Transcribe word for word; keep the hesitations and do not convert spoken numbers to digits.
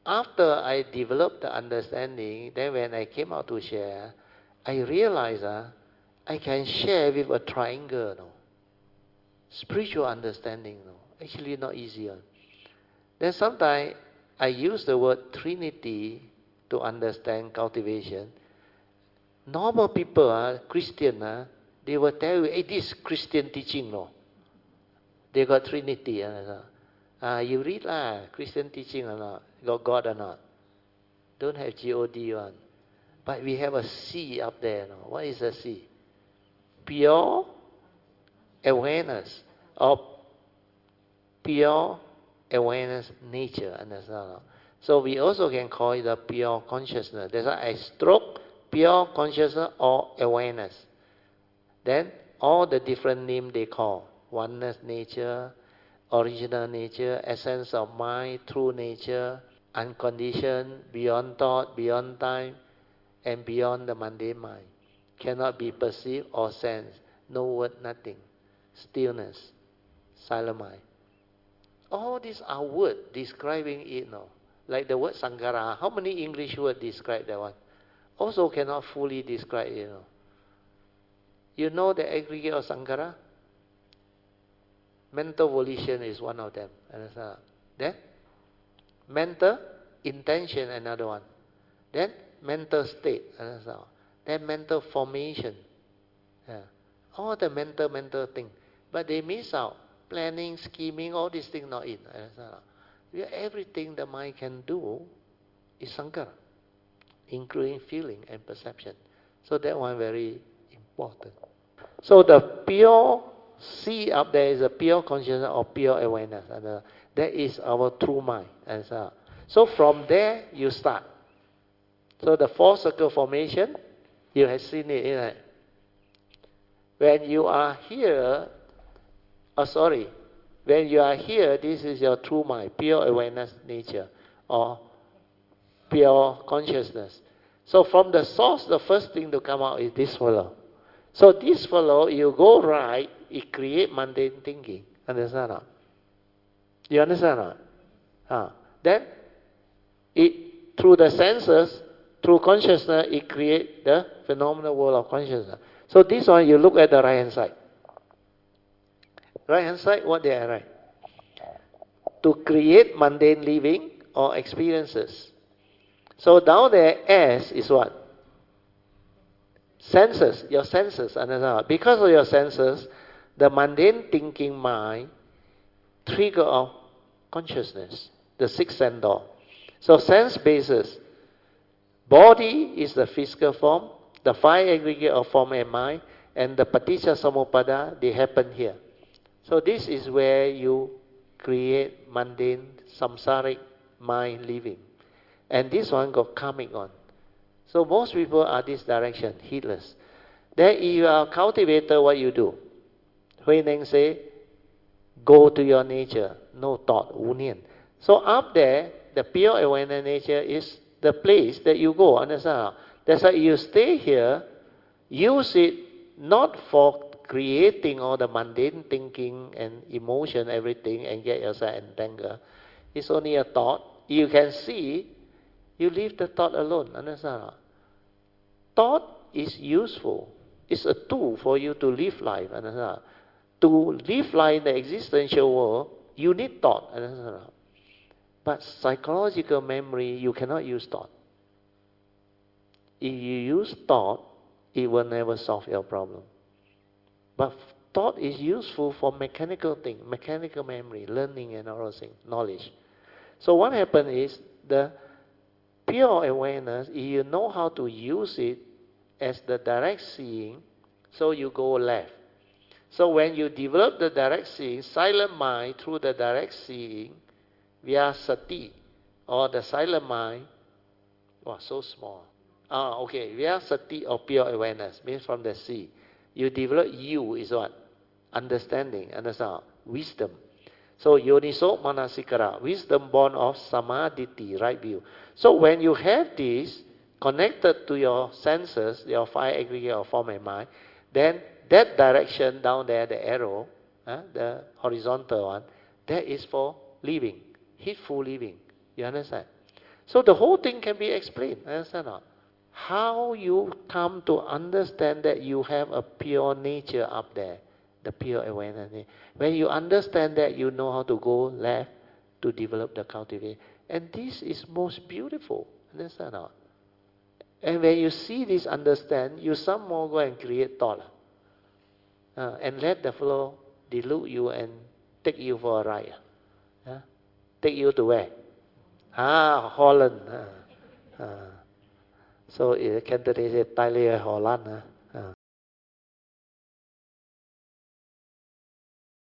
after I developed the understanding, then when I came out to share, I realized uh, I can share with a triangle. No? Spiritual understanding. No? Actually not easy. One. Then sometimes I use the word Trinity to understand cultivation. Normal people, uh, Christian, uh, they will tell you, hey, this is Christian teaching. No? They got Trinity. Uh, uh, you read lah, Christian teaching or not? Got God or not? Don't have G O D one. But we have a C up there. No? What is a C? Pure awareness. Or pure awareness nature. Understand? So we also can call it a pure consciousness. That's why I stroke pure consciousness or awareness. Then all the different names they call. Oneness nature, original nature, essence of mind, true nature, unconditioned, beyond thought, beyond time, and beyond the mundane mind. Cannot be perceived or sensed. No word, nothing. Stillness, silent mind. All these are words describing it now. Like the word Sankhara. How many English words describe that one? Also cannot fully describe it. You know, you know the aggregate of Sankhara? Mental volition is one of them. Understand? Then mental intention, another one. Then mental state. Understand? Then mental formation. Yeah. All the mental, mental thing. But they miss out. Planning, scheming, all these things not in. Understand? Everything the mind can do is Sankhara, including feeling and perception. So that one very important. So the pure C up there is a pure consciousness or pure awareness. And uh, that is our true mind. And so, so from there you start. So the four circle formation, you have seen it. Isn't it? When you are here, oh sorry, when you are here, this is your true mind, pure awareness nature or pure consciousness. So from the source, the first thing to come out is this fellow. So this fellow, you go right, it create mundane thinking. Understand or not? You understand or not? Ah. Then, it through the senses, through consciousness, it create the phenomenal world of consciousness. So this one, you look at the right hand side. Right hand side, what they are right? To create mundane living or experiences. So down there, S is what? Senses, your senses, understand? Because of your senses, the mundane thinking mind trigger of consciousness, the sixth sense door. So sense basis, body is the physical form, the five aggregate of form and mind, and the paticca samuppada, they happen here. So this is where you create mundane, samsaric mind living. And this one got karmic on. So most people are this direction, heedless. Then if you are a cultivator, what you do? Hui Neng say, go to your nature, no thought, wu nian. So up there, the pure awareness nature is the place that you go, understand? That's why you stay here, use it not for creating all the mundane thinking and emotion, everything, and get yourself entangled. It's only a thought. You can see, you leave the thought alone, understand? Thought is useful. It's a tool for you to live life, understand? To live life in the existential world, you need thought, understand? But psychological memory, you cannot use thought. If you use thought, it will never solve your problem. But thought is useful for mechanical things, mechanical memory, learning and all those things, knowledge. So what happens is, the pure awareness, if you know how to use it as the direct seeing, so you go left. So when you develop the direct seeing, silent mind through the direct seeing, via sati, or the silent mind, wow, so small. Ah, okay, via sati or pure awareness, means from the sea. You develop you is what? Understanding, understand? Wisdom. So yoniso manasikara, wisdom born of samadhi, right view. So when you have this connected to your senses, your five aggregate of form and mind, then that direction down there, the arrow, uh, the horizontal one, that is for living, heedful living. You understand? So the whole thing can be explained. Understand or not? How you come to understand that you have a pure nature up there, the pure awareness. When you understand that, you know how to go left to develop the cultivation. And this is most beautiful. Understand or not? And when you see this, understand, you some more go and create thought. Uh, and let the flow dilute you and take you for a ride. Uh, take you to where? Ah, Holland. Uh, uh. So in Cantonese say, Tai Lê Holland. Uh.